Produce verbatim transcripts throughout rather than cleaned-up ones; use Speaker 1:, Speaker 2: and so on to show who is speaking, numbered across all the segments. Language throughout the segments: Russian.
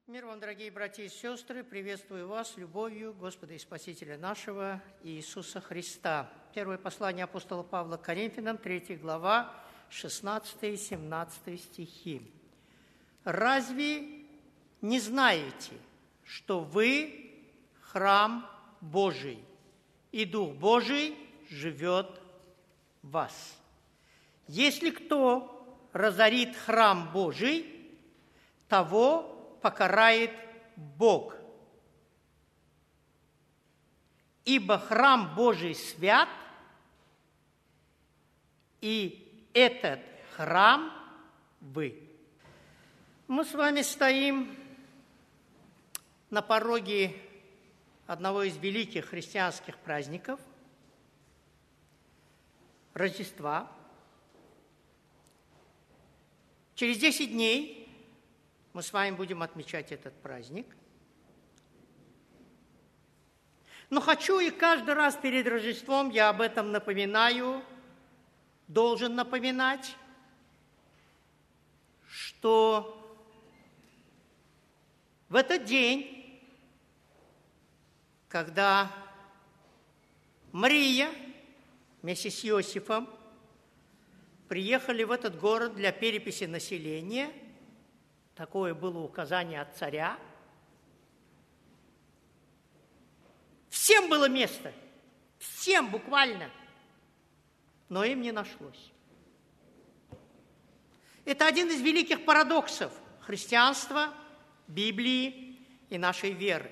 Speaker 1: Мир вам, дорогие братья и сестры, приветствую вас любовью Господа и Спасителя нашего Иисуса Христа. Первое послание апостола Павла к Коринфянам, третья глава, шестнадцатый и семнадцатый стихи. «Разве не знаете, что вы храм Божий, и Дух Божий живет в вас? Если кто разорит храм Божий, того покарает Бог. Ибо храм Божий свят, и этот храм вы». Мы с вами стоим на пороге одного из великих христианских праздников – Рождества. Через десять дней мы с вами будем отмечать этот праздник. Но хочу и каждый раз перед Рождеством я об этом напоминаю, должен напоминать, что в этот день, когда Мария вместе с Иосифом приехали в этот город для переписи населения, такое было указание от царя, всем было место, всем буквально, но им не нашлось. Это один из великих парадоксов христианства, Библии и нашей веры.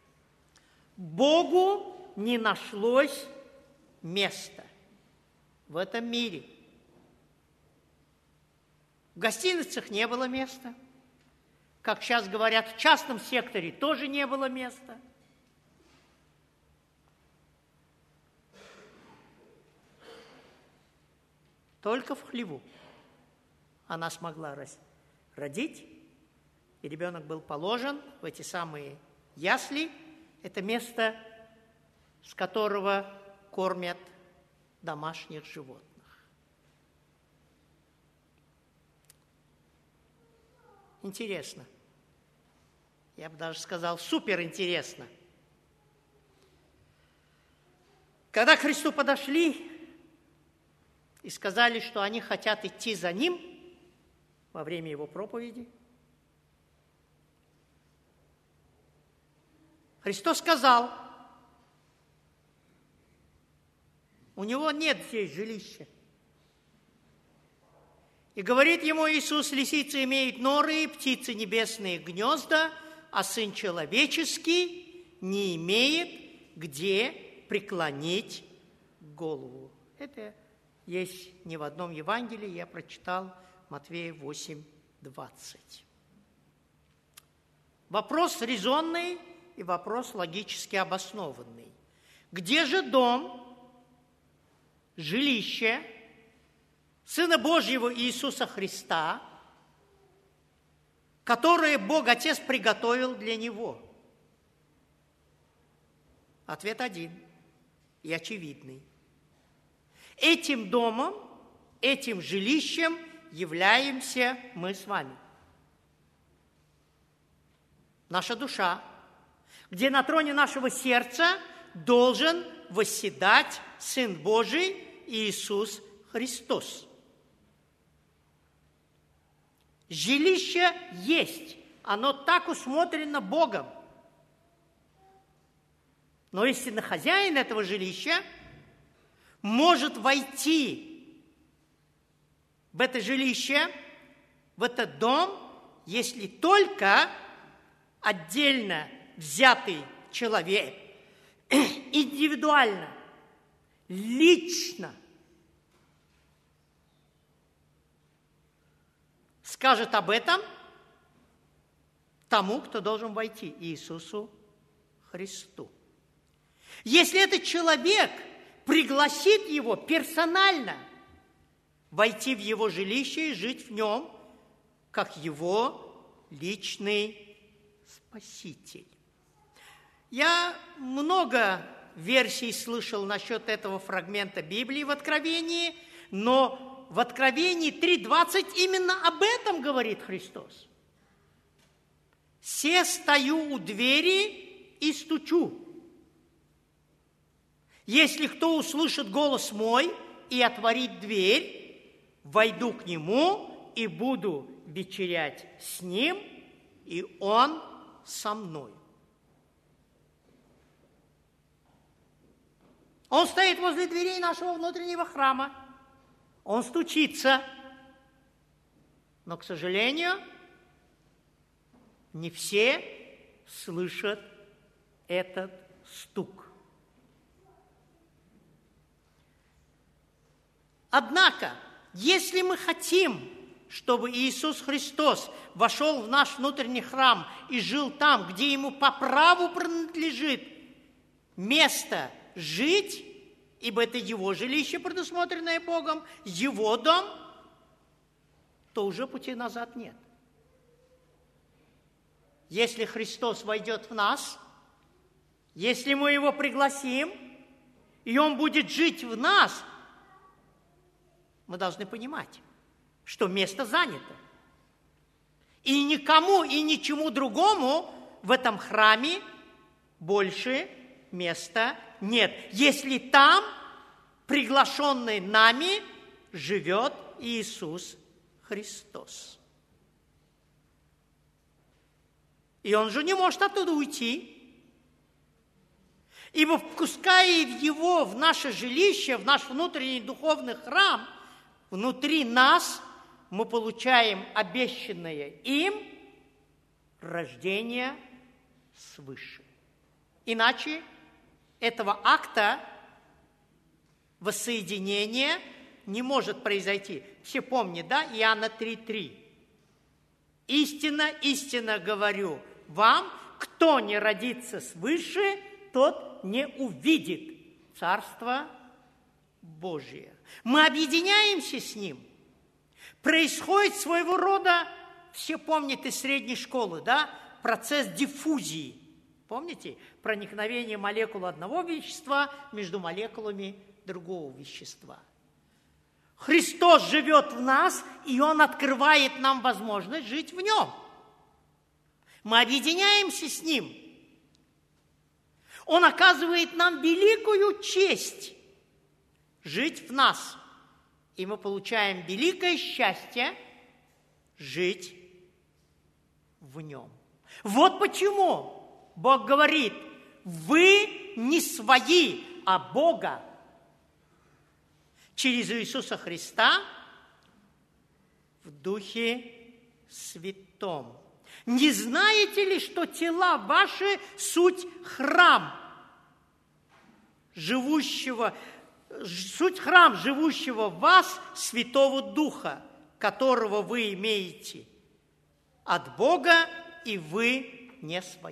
Speaker 1: Богу не нашлось места в этом мире. В гостиницах не было места. Как сейчас говорят, в частном секторе тоже не было места. Только в хлеву она смогла родить, и ребенок был положен в эти самые ясли. Это место, с которого кормят домашних животных. Интересно. Я бы даже сказал, суперинтересно. Когда к Христу подошли и сказали, что они хотят идти за Ним во время Его проповеди, Христос сказал, у Него нет здесь жилища. И говорит ему Иисус: лисицы имеют норы, птицы небесные гнезда, а Сын Человеческий не имеет где преклонить голову. Это есть не в одном Евангелии, я прочитал Матфея восемь двадцать. Вопрос резонный и вопрос логически обоснованный. Где же дом, жилище Сына Божьего Иисуса Христа, которое Бог Отец приготовил для Него? Ответ один и очевидный. Этим домом, этим жилищем являемся мы с вами. Наша душа, где на троне нашего сердца должен восседать Сын Божий Иисус Христос. Жилище есть, оно так усмотрено Богом. Но истинно хозяин этого жилища может войти в это жилище, в этот дом, если только отдельно взятый человек, индивидуально, лично скажет об этом тому, кто должен войти, Иисусу Христу. Если этот человек пригласит его персонально войти в его жилище и жить в нем, как его личный Спаситель. Я много версий слышал насчет этого фрагмента Библии в Откровении, но в Откровении три двадцать именно об этом говорит Христос. «Се стою у двери и стучу. Если кто услышит голос мой и отворит дверь, войду к нему и буду вечерять с ним, и он со мной». Он стоит возле дверей нашего внутреннего храма. Он стучится. Но, к сожалению, не все слышат этот стук. Однако, если мы хотим, чтобы Иисус Христос вошел в наш внутренний храм и жил там, где ему по праву принадлежит место жить, ибо это его жилище, предусмотренное Богом, его дом, то уже пути назад нет. Если Христос войдет в нас, если мы его пригласим, и он будет жить в нас, мы должны понимать, что место занято. И никому и ничему другому в этом храме больше места нет, если там, приглашенный нами, живет Иисус Христос. И он же не может оттуда уйти, ибо, впуская его в наше жилище, в наш внутренний духовный храм, внутри нас мы получаем обещанное им рождение свыше. Иначе этого акта воссоединения не может произойти. Все помнят, да? Иоанна три три. «Истинно, истинно говорю вам, кто не родится свыше, тот не увидит Царство Божие». Мы объединяемся с Ним. Происходит своего рода, все помнят из средней школы, да? Процесс диффузии. Помните? Проникновение молекул одного вещества между молекулами другого вещества. Христос живет в нас, и Он открывает нам возможность жить в Нем. Мы объединяемся с Ним. Он оказывает нам великую честь жить в нас. И мы получаем великое счастье жить в Нем. Вот почему Бог говорит: вы не свои, а Бога. Через Иисуса Христа в Духе Святом. Не знаете ли, что тела ваши суть храм живущего, суть храм живущего в вас Святого Духа, которого вы имеете от Бога, и вы не свои.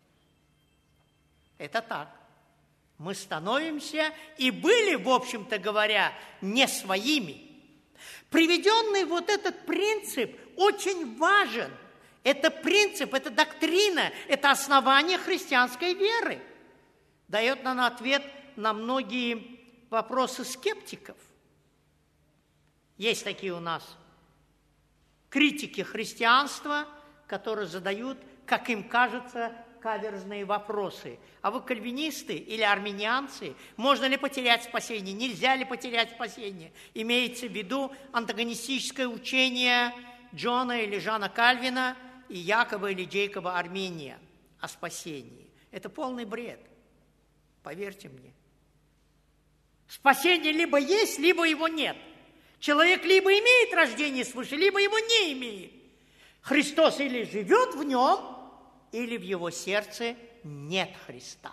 Speaker 1: Это так. Мы становимся и были, в общем-то говоря, не своими. Приведенный вот этот принцип очень важен. Это принцип, это доктрина, это основание христианской веры. Дает нам ответ на многие вопросы скептиков. Есть такие у нас критики христианства, которые задают, как им кажется, каверзные вопросы. А вы кальвинисты или арминианцы? Можно ли потерять спасение? Нельзя ли потерять спасение? Имеется в виду антагонистическое учение Джона или Жана Кальвина и Якоба или Джейкоба Армения о спасении. Это полный бред. Поверьте мне. Спасение либо есть, либо его нет. Человек либо имеет рождение свыше, либо его не имеет. Христос или живет в нем, или в его сердце нет Христа.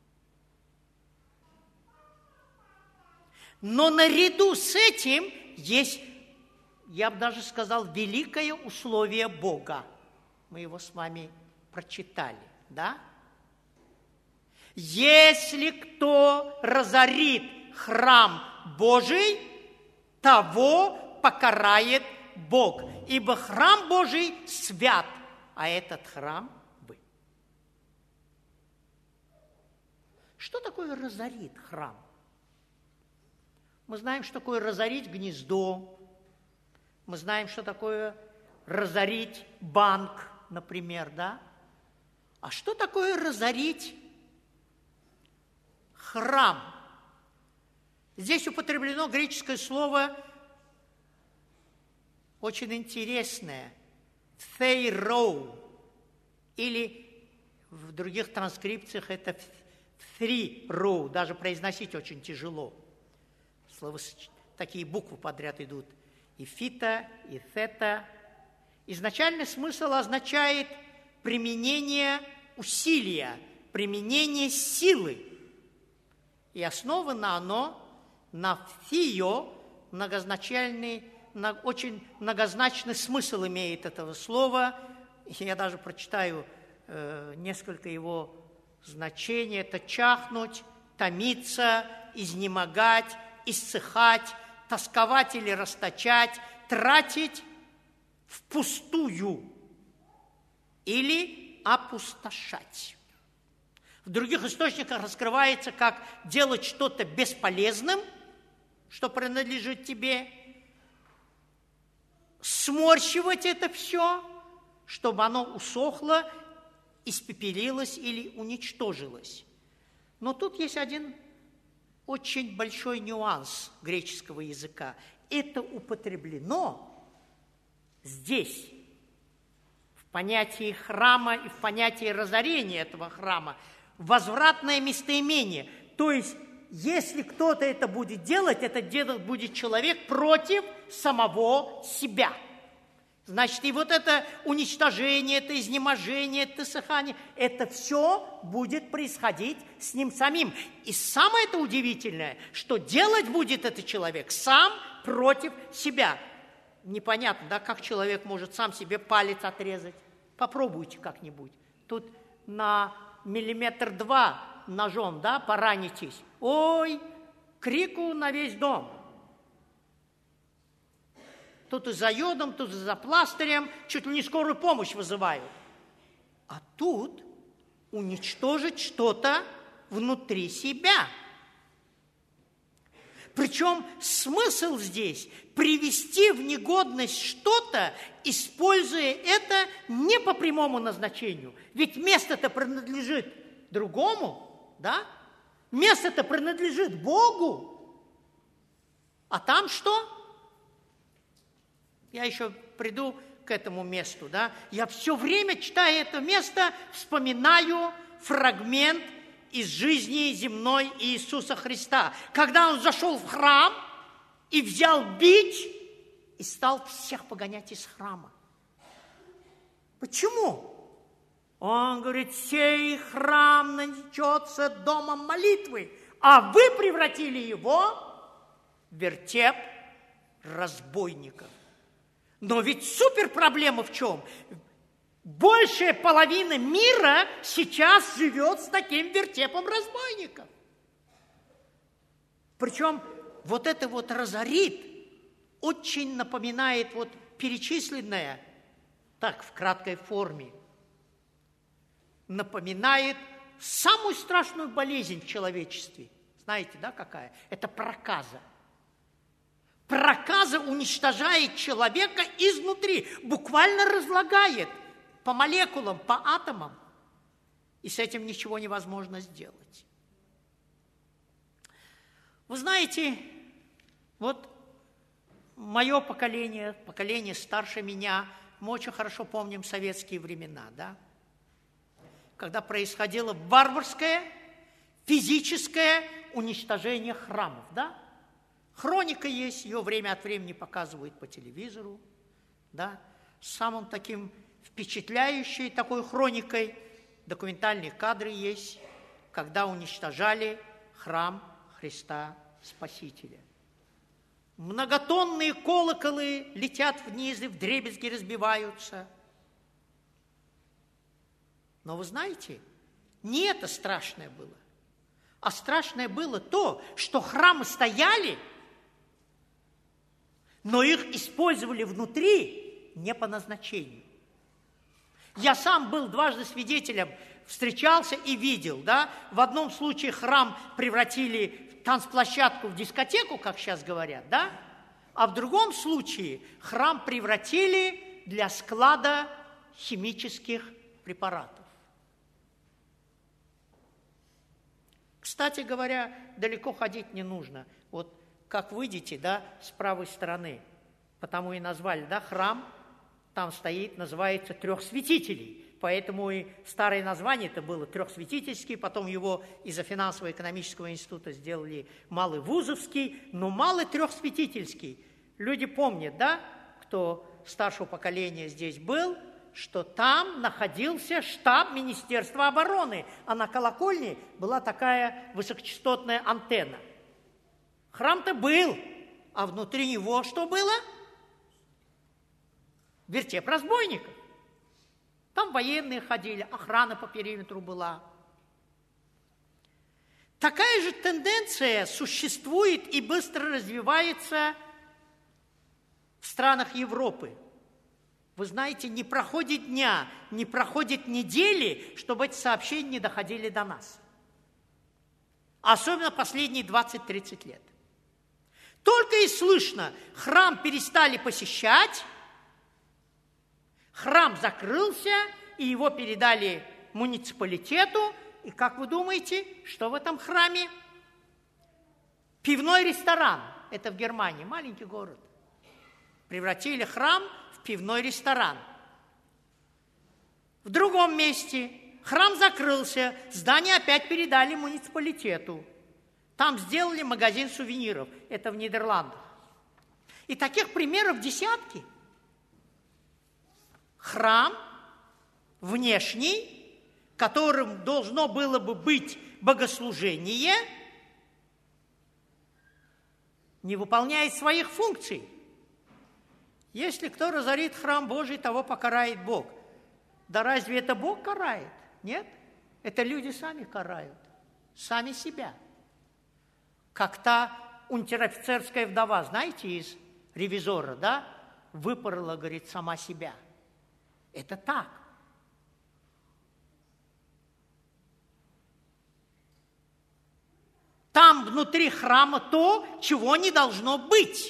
Speaker 1: Но наряду с этим есть, я бы даже сказал, великое условие Бога. Мы его с вами прочитали, да? Если кто разорит храм Божий, того покарает Бог, ибо храм Божий свят, а этот храм вы. Что такое разорит храм? Мы знаем, что такое разорить гнездо, мы знаем, что такое разорить банк, например, да? А что такое разорить храм? Здесь употреблено греческое слово очень интересное – «theirow», или в других транскрипциях это «three row», даже произносить очень тяжело. Слово, такие буквы подряд идут. И «фита», и «theta». Изначальный смысл означает применение усилия, применение силы. И основано оно на «theo», многозначальный, очень многозначный смысл имеет этого слова. Я даже прочитаю э, несколько его значений. Это чахнуть, томиться, изнемогать, иссыхать, тосковать или расточать, тратить впустую или опустошать. В других источниках раскрывается как делать что-то бесполезным, что принадлежит тебе, сморщивать это все, чтобы оно усохло, испепелилось или уничтожилось. Но тут есть один очень большой нюанс греческого языка. Это употреблено здесь, в понятии храма и в понятии разорения этого храма, возвратное местоимение. То есть, если кто-то это будет делать, это делать будет человек против самого себя. Значит, и вот это уничтожение, это изнеможение, это иссыхание, это все будет происходить с ним самим. И самое это удивительное, что делать будет этот человек сам против себя. Непонятно, да, как человек может сам себе палец отрезать. Попробуйте как-нибудь. Тут на миллиметр два ножом, да, поранитесь. Ой, крику на весь дом. Тут и за йодом, тут и за пластырем, чуть ли не скорую помощь вызывают. А тут уничтожить что-то внутри себя. Причем смысл здесь привести в негодность что-то, используя это не по прямому назначению. Ведь место-то принадлежит другому, да? Место-то принадлежит Богу. А там что? Я еще приду к этому месту, да? Я все время, читая это место, вспоминаю фрагмент из жизни земной Иисуса Христа, когда Он зашел в храм и взял бич и стал всех погонять из храма. Почему? Он говорит, сей храм наречется домом молитвы, а вы превратили его в вертеп разбойников. Но ведь супер проблема в чем? Большая половина мира сейчас живет с таким вертепом разбойников. Причем вот это вот разорит очень напоминает вот перечисленное, так в краткой форме, напоминает самую страшную болезнь в человечестве. Знаете, да, какая? Это проказа. Проказа уничтожает человека изнутри, буквально разлагает по молекулам, по атомам. И с этим ничего невозможно сделать. Вы знаете, вот мое поколение, поколение старше меня, мы очень хорошо помним советские времена, да? Когда происходило варварское, физическое уничтожение храмов, да? Хроника есть, ее время от времени показывают по телевизору, да? Самым таким впечатляющей такой хроникой документальные кадры есть, когда уничтожали храм Христа Спасителя. Многотонные колоколы летят вниз и вдребезги разбиваются. Но вы знаете, не это страшное было, а страшное было то, что храмы стояли, но их использовали внутри не по назначению. Я сам был дважды свидетелем, встречался и видел, да, в одном случае храм превратили в танцплощадку, в дискотеку, как сейчас говорят, да, а в другом случае храм превратили для склада химических препаратов. Кстати говоря, далеко ходить не нужно. Вот как выйдете, да, с правой стороны, потому и назвали, да, храм, там стоит, называется «Трех святителей». Поэтому и старое название это было трехсвятительский, потом его из-за финансово-экономического института сделали Малый Вузовский, но Малый Трехсвятительский. Люди помнят, да, кто старшего поколения здесь был, что там находился штаб Министерства обороны, а на колокольне была такая высокочастотная антенна. Храм-то был, а внутри него что было? Вертеп разбойников. Там военные ходили, охрана по периметру была. Такая же тенденция существует и быстро развивается в странах Европы. Вы знаете, не проходит дня, не проходит недели, чтобы эти сообщения не доходили до нас. Особенно последние двадцать-тридцать лет. Только и слышно, храм перестали посещать, храм закрылся, и его передали муниципалитету. И как вы думаете, что в этом храме? Пивной ресторан. Это в Германии, маленький город. Превратили храм в пивной ресторан. В другом месте храм закрылся, здание опять передали муниципалитету. Там сделали магазин сувениров. Это в Нидерландах. И таких примеров десятки. Храм внешний, которым должно было бы быть богослужение, не выполняет своих функций. Если кто разорит храм Божий, того покарает Бог. Да разве это Бог карает? Нет. Это люди сами карают. Сами себя. Как та унтер-офицерская вдова, знаете, из «Ревизора», да? Выпорола, говорит, сама себя. Это так. Там внутри храма то, чего не должно быть.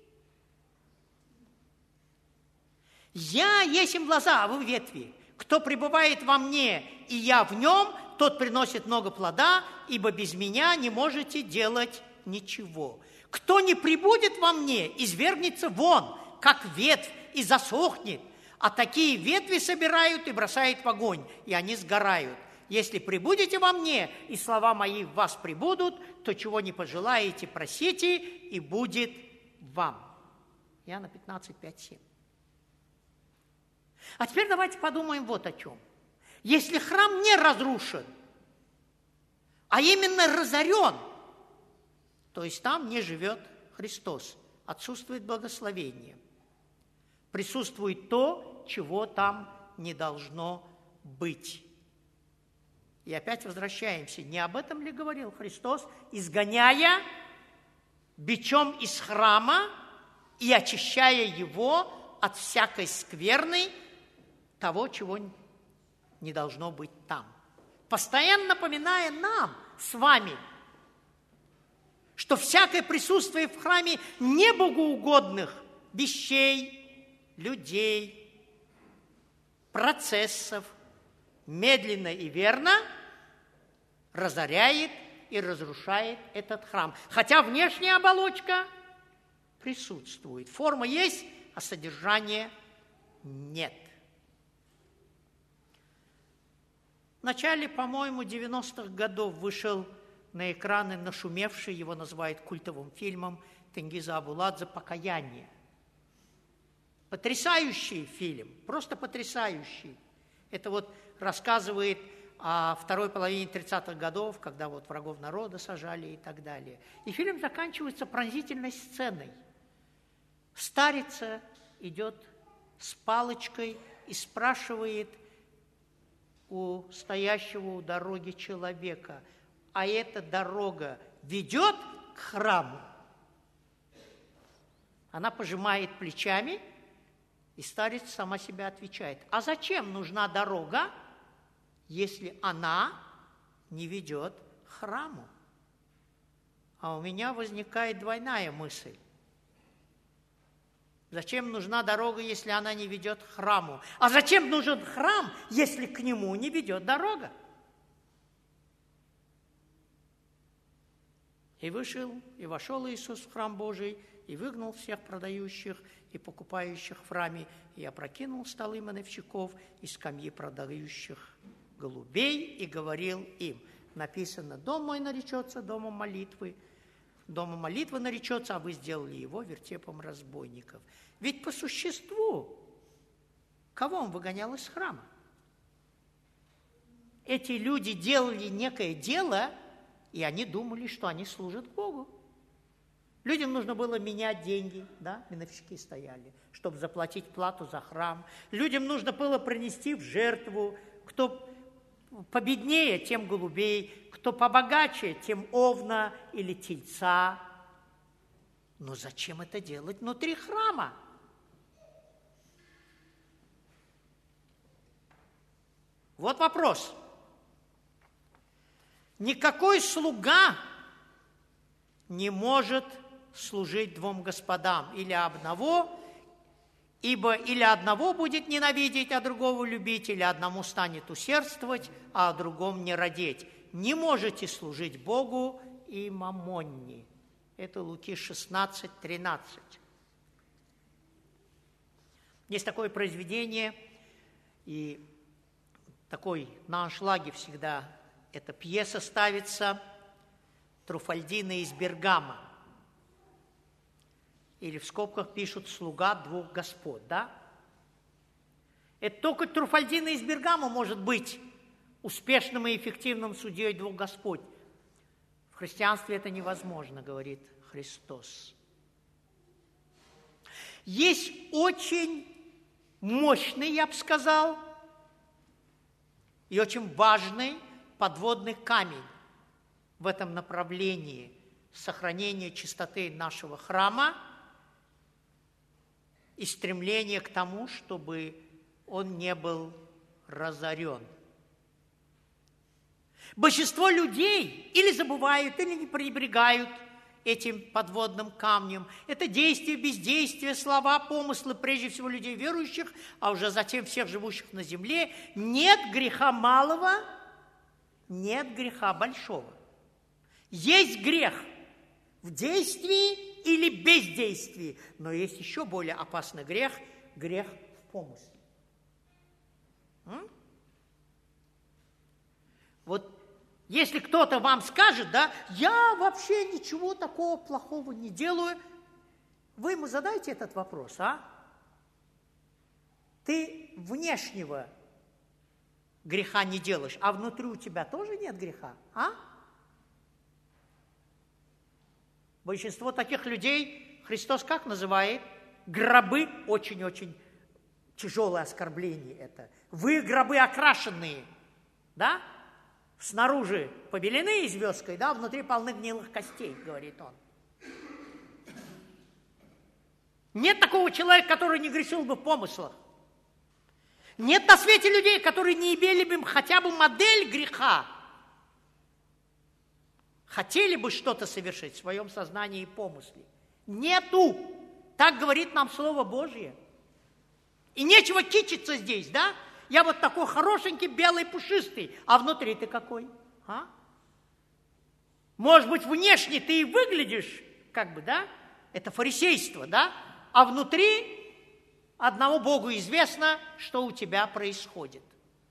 Speaker 1: Я есмь лоза, а вы ветви. Кто пребывает во мне, и я в нем, тот приносит много плода, ибо без меня не можете делать ничего. Кто не пребудет во мне, извергнется вон, как ветвь, и засохнет. А такие ветви собирают и бросают в огонь, и они сгорают. Если пребудете во мне, и слова мои в вас пребудут, то чего не пожелаете, просите, и будет вам. Иоанна пятнадцать, пять, семь. А теперь давайте подумаем вот о чем. Если храм не разрушен, а именно разорен, то есть там не живет Христос, отсутствует благословение. Присутствует то, чего там не должно быть. И опять возвращаемся. Не об этом ли говорил Христос, изгоняя бичом из храма и очищая его от всякой скверны, того, чего не должно быть там. Постоянно напоминая нам с вами, что всякое присутствие в храме небогоугодных вещей, людей, процессов медленно и верно разоряет и разрушает этот храм. Хотя внешняя оболочка присутствует. Форма есть, а содержания нет. В начале, по-моему, девяностых годов вышел на экраны нашумевший, его называют культовым фильмом, Тенгиза Абуладзе «Покаяние». Потрясающий фильм, просто потрясающий. Это вот рассказывает о второй половине тридцатых годов, когда вот врагов народа сажали и так далее. И фильм заканчивается пронзительной сценой. Старица идет с палочкой и спрашивает у стоящего у дороги человека: а эта дорога ведет к храму? Она пожимает плечами, и старец сама себя отвечает: а зачем нужна дорога, если она не ведет к храму? А у меня возникает двойная мысль. Зачем нужна дорога, если она не ведет к храму? А зачем нужен храм, если к нему не ведет дорога? И вышел, и вошел Иисус в храм Божий, и выгнал всех продающих и покупающих в храме, и опрокинул столы мановщиков и скамьи продающих голубей, и говорил им, написано, дом мой наречется домом молитвы, домом молитвы наречется, а вы сделали его вертепом разбойников. Ведь по существу, кого он выгонял из храма? Эти люди делали некое дело, и они думали, что они служат Богу. Людям нужно было менять деньги, да, миновщики стояли, чтобы заплатить плату за храм. Людям нужно было принести в жертву, кто победнее, тем голубей, кто побогаче, тем овна или тельца. Но зачем это делать внутри храма? Вот вопрос. Никакой слуга не может служить двум господам, или одного, ибо или одного будет ненавидеть, а другого любить, или одному станет усердствовать, а о другом не радеть. Не можете служить Богу и мамонне. Это Луки шестнадцать тринадцать. Есть такое произведение, и такой на аншлаге всегда эта пьеса ставится, Труфальдино из Бергама. Или в скобках пишут «слуга двух господ», да? Это только Труфальдино из Бергама может быть успешным и эффективным судьей двух господ. В христианстве это невозможно, говорит Христос. Есть очень мощный, я бы сказал, и очень важный подводный камень в этом направлении сохранения чистоты нашего храма и стремления к тому, чтобы он не был разорен. Большинство людей или забывают, или не пренебрегают этим подводным камнем. Это действие, бездействие, слова, помыслы, прежде всего людей верующих, а уже затем всех живущих на земле. Нет греха малого, нет греха большого. Есть грех в действии или бездействии, но есть еще более опасный грех, грех в помысле. М? Вот если кто-то вам скажет, да, я вообще ничего такого плохого не делаю, вы ему задайте этот вопрос, а? Ты внешнего греха не делаешь, а внутри у тебя тоже нет греха, а? Большинство таких людей Христос как называет? Гробы, очень-очень тяжелое оскорбление это. Вы гробы окрашенные, да? Снаружи побелены звездкой, да, внутри полны гнилых костей, говорит он. Нет такого человека, который не грешил бы в помыслах. Нет на свете людей, которые не имели бы хотя бы модель греха. Хотели бы что-то совершить в своем сознании и помысле. Нету. Так говорит нам Слово Божье. И нечего кичиться здесь, да? Я вот такой хорошенький, белый, пушистый, а внутри ты какой? А? Может быть, внешне ты и выглядишь, как бы, да? Это фарисейство, да? А внутри одному Богу известно, что у тебя происходит.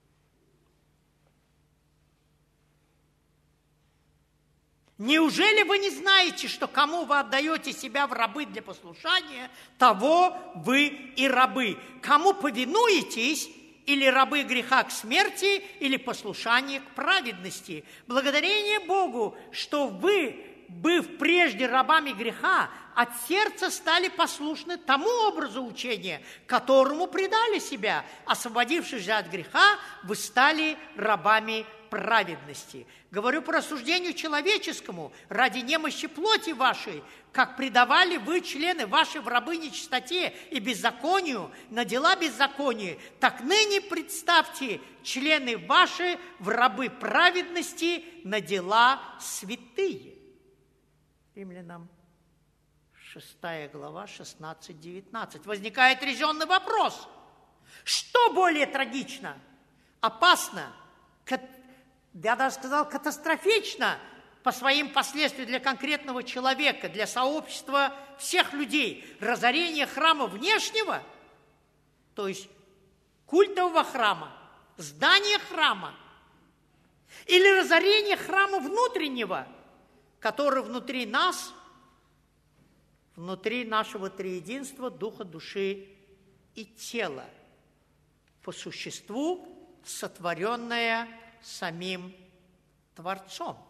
Speaker 1: Неужели вы не знаете, что кому вы отдаете себя в рабы для послушания, того вы и рабы? Кому повинуетесь, или рабы греха к смерти, или послушание к праведности? Благодарение Богу, что вы, быв прежде рабами греха, от сердца стали послушны тому образу учения, которому предали себя. Освободившись же от греха, вы стали рабами праведности. Говорю по рассуждению человеческому, ради немощи плоти вашей, как предавали вы, члены ваши, в рабы нечистоте и беззаконию, на дела беззакония, так ныне представьте члены ваши в рабы праведности на дела святые. Римлянам шестая глава, шестнадцать девятнадцать. Возникает резонный вопрос. Что более трагично, опасно, я даже сказал, катастрофично по своим последствиям для конкретного человека, для сообщества всех людей. Разорение храма внешнего, то есть культового храма, здания храма, или разорение храма внутреннего, который внутри нас, внутри нашего триединства, духа, души и тела, по существу сотворенное самим Творцом.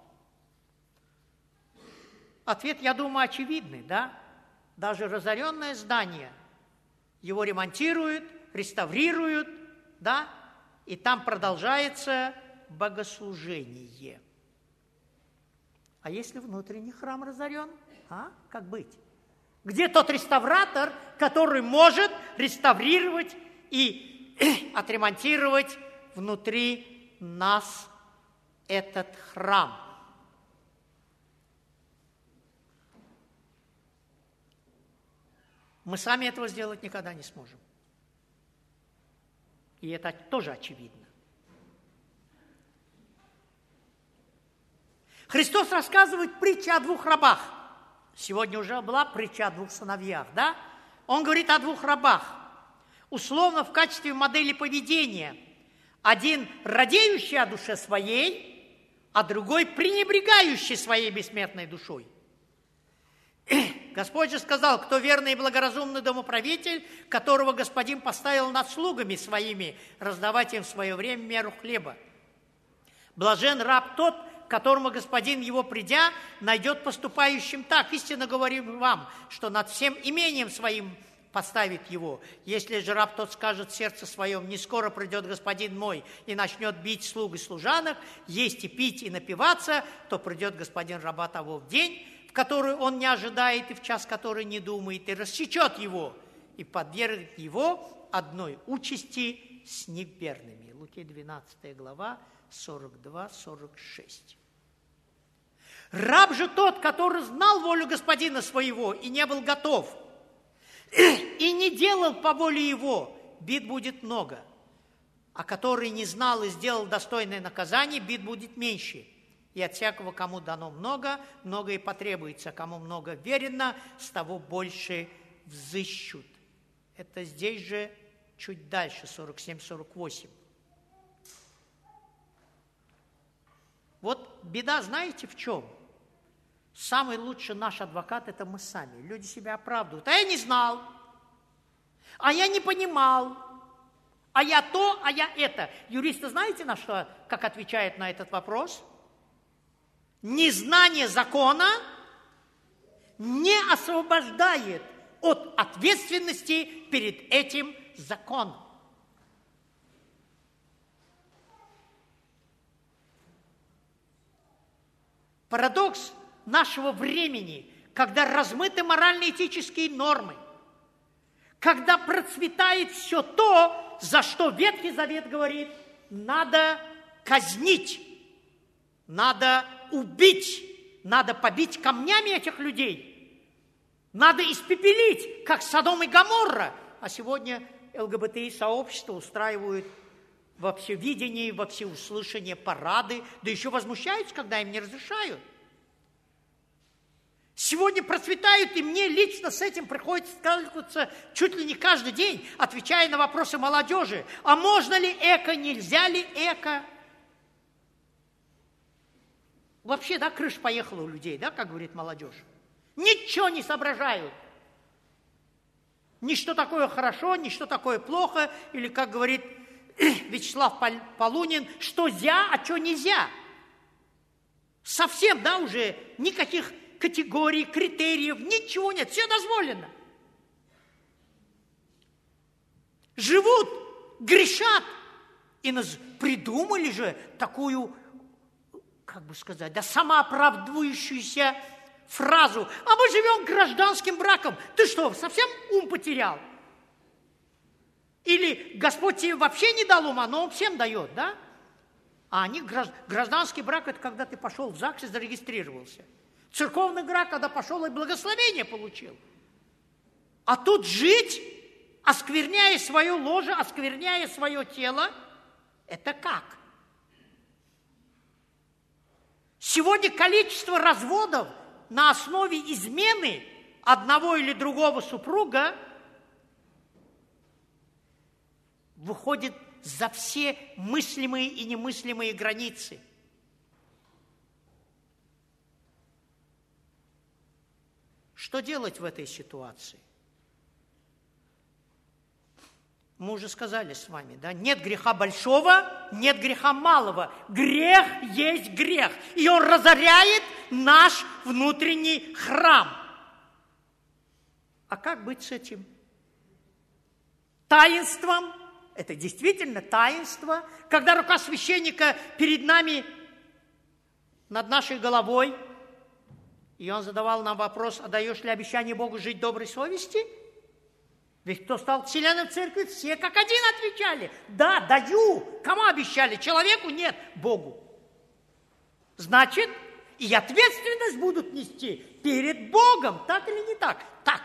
Speaker 1: Ответ, я думаю, очевидный, да? Даже разоренное здание, его ремонтируют, реставрируют, да? И там продолжается богослужение. А если внутренний храм разорен, а? Как быть? Где тот реставратор, который может реставрировать и отремонтировать внутри нас этот храм? Мы сами этого сделать никогда не сможем. И это тоже очевидно. Христос рассказывает притчу о двух рабах. Сегодня уже была притча о двух сыновьях, да? Он говорит о двух рабах. Условно в качестве модели поведения. Один радеющий о душе своей, а другой пренебрегающий своей бессмертной душой. Господь же сказал: кто верный и благоразумный домоправитель, которого Господин поставил над слугами своими, раздавать им в свое время меру хлеба. Блажен раб тот, которому Господин его, придя, найдет поступающим так. Истинно говорю вам, что над всем имением своим поставит его. Если же раб тот скажет в сердце своем: не скоро придет Господин мой и начнет бить слуг и служанок, есть и пить и напиваться, то придет Господин раба того в день, в который он не ожидает и в час, который не думает, и рассечет его, и подвергнет его одной участи с неверными. Луки двенадцатая глава, сорок два сорок шесть. Раб же тот, который знал волю Господина своего и не был готов, и не делал по воле его, бит будет много. А который не знал и сделал достойное наказание, бит будет меньше. И от всякого, кому дано много, много и потребуется. Кому много верено, с того больше взыщут. Это здесь же чуть дальше, сорок семь сорок восемь. Вот беда, знаете, в чем? Самый лучший наш адвокат – это мы сами. Люди себя оправдывают. А я не знал, а я не понимал, а я то, а я это. Юристы знаете, на что, как отвечают на этот вопрос? Незнание закона не освобождает от ответственности перед этим законом. Парадокс нашего времени, когда размыты морально-этические нормы, когда процветает все то, за что Ветхий Завет говорит, надо казнить, надо убить, надо побить камнями этих людей, надо испепелить, как Содом и Гоморра. А сегодня ЛГБТИ-сообщество устраивают во всевидении, во всеуслышание парады, да еще возмущаются, когда им не разрешают. Сегодня процветают, и мне лично с этим приходится сталкиваться чуть ли не каждый день, отвечая на вопросы молодежи. А можно ли эко, нельзя ли эко? Вообще, да, крыша поехала у людей, да, как говорит молодежь. Ничего не соображают. Ни что такое хорошо, ни что такое плохо, или, как говорит Вячеслав Полунин, что зя, а что нельзя. Совсем, да, уже никаких категорий, критериев, ничего нет, все дозволено. Живут, грешат, и нас придумали же такую, как бы сказать, да, самооправдывающуюся фразу: а мы живем гражданским браком. Ты что, совсем ум потерял? Или Господь тебе вообще не дал ума, но Он всем дает, да? А они, гражданский брак, это когда ты пошел в ЗАГС и зарегистрировался. Церковный брак, когда пошел и благословение получил. А тут жить, оскверняя свое ложе, оскверняя свое тело, это как? Сегодня количество разводов на основе измены одного или другого супруга выходит за все мыслимые и немыслимые границы. Что делать в этой ситуации? Мы уже сказали с вами, да, нет греха большого, нет греха малого. Грех есть грех, и он разоряет наш внутренний храм. А как быть с этим? Таинством, это действительно таинство, когда рука священника перед нами, над нашей головой, и он задавал нам вопрос, а даешь ли обещание Богу жить доброй совести? Ведь кто стал членом церкви, все как один отвечали. Да, даю. Кому обещали? Человеку? Нет, Богу. Значит, и ответственность будут нести перед Богом. Так или не так? Так.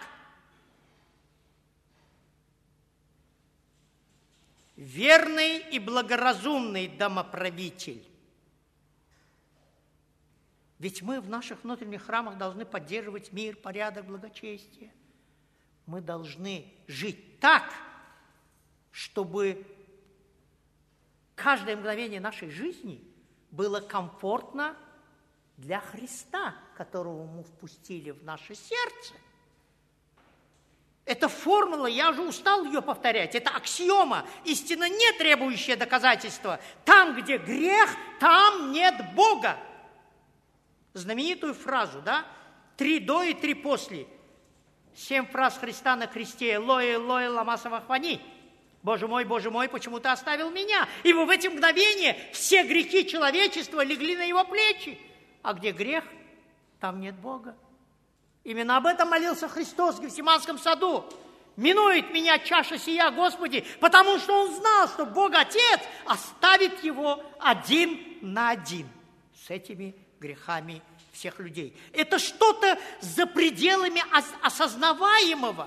Speaker 1: Верный и благоразумный домоправитель. Ведь мы в наших внутренних храмах должны поддерживать мир, порядок, благочестие. Мы должны жить так, чтобы каждое мгновение нашей жизни было комфортно для Христа, которого мы впустили в наше сердце. Это формула, я уже устал ее повторять, это аксиома, истина не требующая доказательства. Там, где грех, там нет Бога. Знаменитую фразу, да? Три до и три после. Семь фраз Христа на кресте. Элой, Элой, лама савахвани. Боже мой, Боже мой, почему ты оставил меня? Ибо в эти мгновения все грехи человечества легли на его плечи. А где грех, там нет Бога. Именно об этом молился Христос в Гефсиманском саду. Минует меня чаша сия, Господи, потому что он знал, что Бог Отец оставит его один на один с этими грехами всех людей. Это что-то за пределами ос- осознаваемого.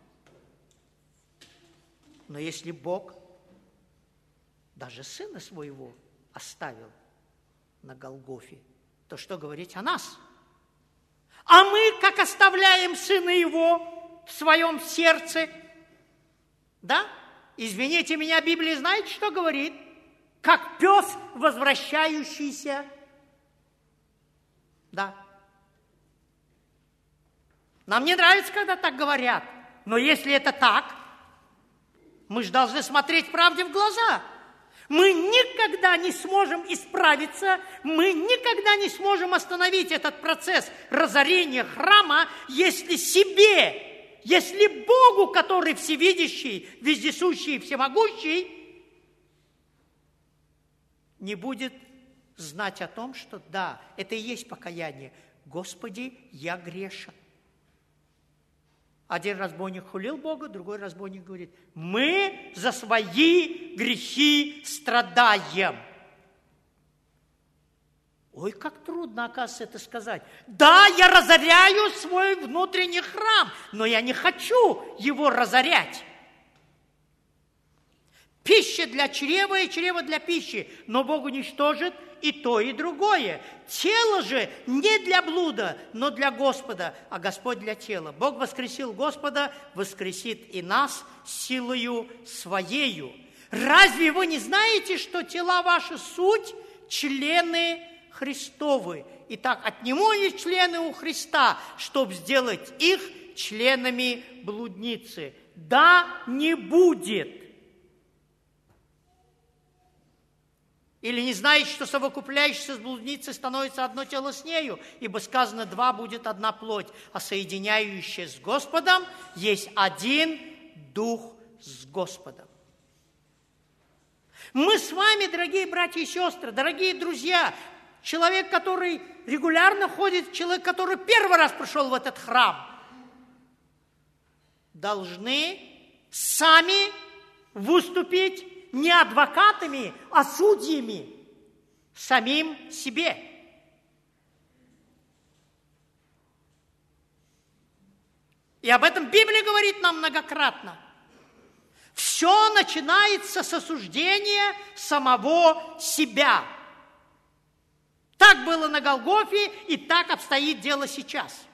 Speaker 1: Но если Бог даже Сына Своего оставил на Голгофе, то что говорить о нас? А мы, как оставляем Сына Его в своем сердце, да? Извините меня, Библия знаете, что говорит? Как пес, возвращающийся. Да. Нам не нравится, когда так говорят. Но если это так, мы же должны смотреть правде в глаза. Мы никогда не сможем исправиться, мы никогда не сможем остановить этот процесс разорения храма, если себе, если Богу, который всевидящий, вездесущий и всемогущий, не будет знать о том, что да, это и есть покаяние. Господи, я грешен. Один разбойник хулил Бога, другой разбойник говорит, мы за свои грехи страдаем. Ой, как трудно, оказывается, это сказать. Да, я разоряю свой внутренний храм, но я не хочу его разорять. Пища для чрева и чрево для пищи, но Бог уничтожит и то, и другое. Тело же не для блуда, но для Господа, а Господь для тела. Бог воскресил Господа, воскресит и нас силою Своею. Разве вы не знаете, что тела ваши суть члены Христовы? Итак, отниму я члены у Христа, чтобы сделать их членами блудницы. Да, не будет. Или не знаете, что совокупляющийся с блудницей становится одно тело с нею, ибо сказано, два будет одна плоть, а соединяющая с Господом есть один дух с Господом. Мы с вами, дорогие братья и сестры, дорогие друзья, человек, который регулярно ходит, человек, который первый раз пришел в этот храм, должны сами выступить не адвокатами, а судьями самим себе. И об этом Библия говорит нам многократно. Все начинается с осуждения самого себя. Так Так было на Голгофе, и так обстоит дело сейчас.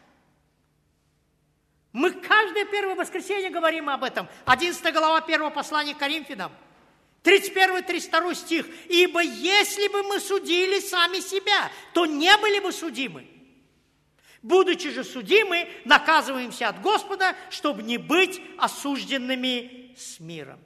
Speaker 1: Мы каждое первое воскресенье говорим об этом. одиннадцатая глава первого послания к Коринфянам. тридцать первый тридцать второй стих. «Ибо если бы мы судили сами себя, то не были бы судимы. Будучи же судимы, наказываемся от Господа, чтобы не быть осужденными с миром».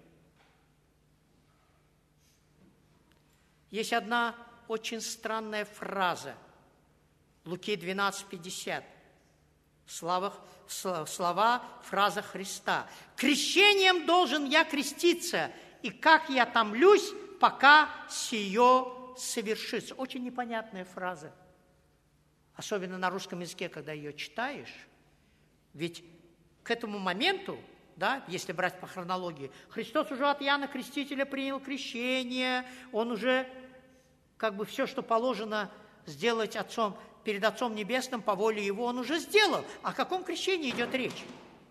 Speaker 1: Есть одна очень странная фраза. Луки двенадцать пятьдесят. Слова, слова, фраза Христа. «Крещением должен я креститься, и как я томлюсь, пока сие совершится». Очень непонятная фраза. Особенно на русском языке, когда ее читаешь. Ведь к этому моменту, да, если брать по хронологии, Христос уже от Иоанна Крестителя принял крещение, он уже как бы все, что положено сделать Отцом, перед Отцом Небесным по воле Его, он уже сделал. О каком крещении идет речь?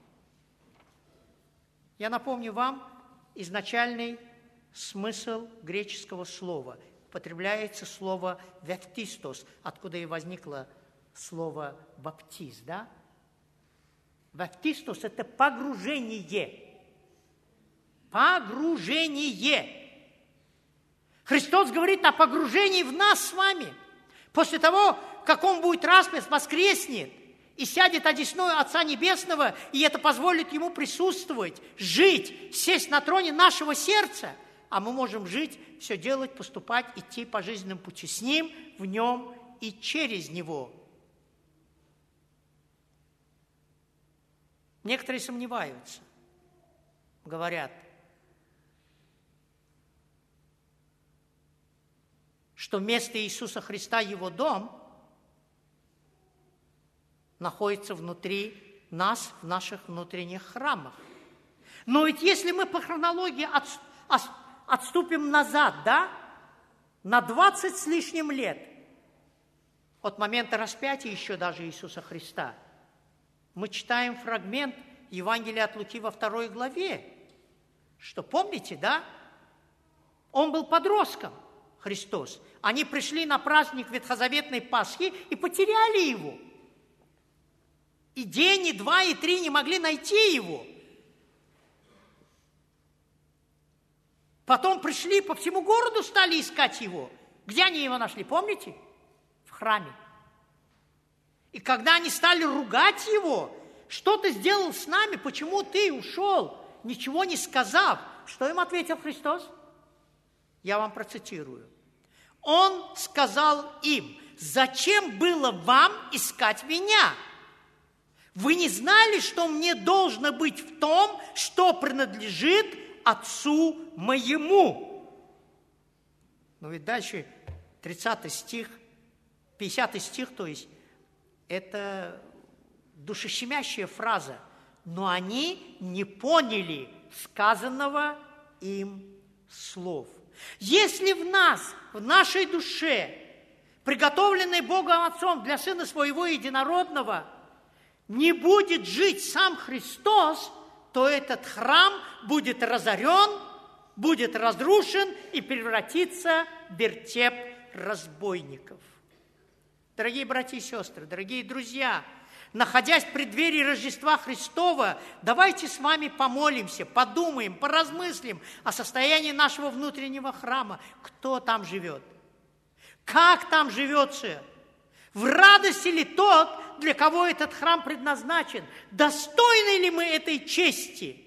Speaker 1: Я напомню вам изначальный смысл греческого слова. Употребляется слово «ваптистос», откуда и возникло слово «баптист». Да? Ваптистос – это погружение. Погружение. Христос говорит о погружении в нас с вами. После того, как Он будет распят, воскреснет и сядет одесную Отца Небесного, и это позволит Ему присутствовать, жить, сесть на троне нашего сердца, а мы можем жить, все делать, поступать, идти по жизненному пути с Ним, в Нем и через Него. Некоторые сомневаются, говорят, что место Иисуса Христа, Его дом, находится внутри нас, в наших внутренних храмах. Но ведь если мы по хронологии от, от, отступим назад, да, на двадцать с лишним лет, от момента распятия еще даже Иисуса Христа, мы читаем фрагмент Евангелия от Луки во второй главе, что, помните, да, Он был подростком, Христос. Они пришли на праздник Ветхозаветной Пасхи и потеряли Его. И день, и два, и три не могли найти Его. Потом пришли, по всему городу стали искать Его. Где они Его нашли, помните? В храме. И когда они стали ругать Его, что ты сделал с нами, почему ты ушел, ничего не сказав, что им ответил Христос? Я вам процитирую. Он сказал им: «Зачем было вам искать меня? Вы не знали, что мне должно быть в том, что принадлежит Отцу моему». Ну и дальше тридцатый стих, пятидесятый стих, то есть, это душещемящая фраза. Но они не поняли сказанного им слов. Если в нас, в нашей душе, приготовленной Богом Отцом для Сына Своего Единородного, не будет жить сам Христос, то этот храм будет разорен, будет разрушен и превратится в вертеп разбойников. Дорогие братья и сестры, дорогие друзья, находясь в преддверии Рождества Христова, давайте с вами помолимся, подумаем, поразмыслим о состоянии нашего внутреннего храма. Кто там живет? Как там живется? В радости ли тот, для кого этот храм предназначен? Достойны ли мы этой чести?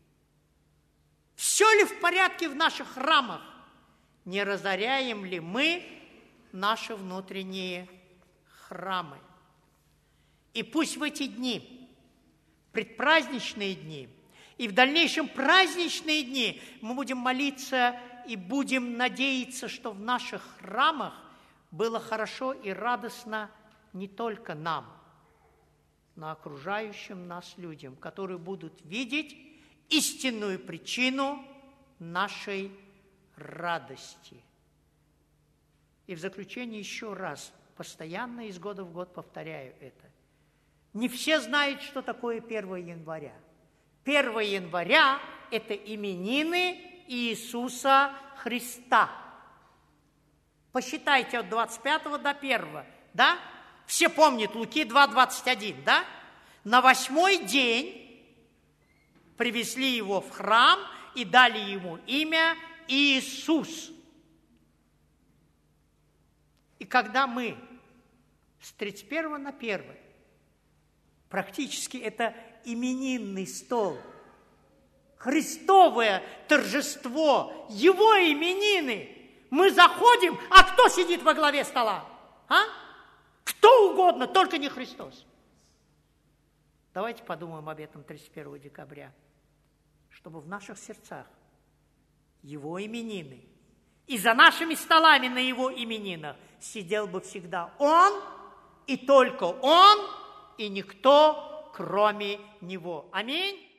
Speaker 1: Все ли в порядке в наших храмах? Не разоряем ли мы наши внутренние храмы? И пусть в эти дни, предпраздничные дни, и в дальнейшем праздничные дни мы будем молиться и будем надеяться, что в наших храмах было хорошо и радостно не только нам, но и окружающим нас людям, которые будут видеть истинную причину нашей радости. И в заключение еще раз, постоянно из года в год повторяю это. Не все знают, что такое первое января. первое января – это именины Иисуса Христа. Посчитайте от двадцать пятого до первого, да? Все помнят Луки два, двадцать один, да? На восьмой день привезли его в храм и дали ему имя Иисус. И когда мы с тридцать первого на первый, практически это именинный стол, Христовое торжество, Его именины, мы заходим, а кто сидит во главе стола? А? Кто угодно, только не Христос. Давайте подумаем об этом тридцать первого декабря, чтобы в наших сердцах Его именины, и за нашими столами на Его именинах сидел бы всегда Он, и только Он, и никто, кроме Него. Аминь.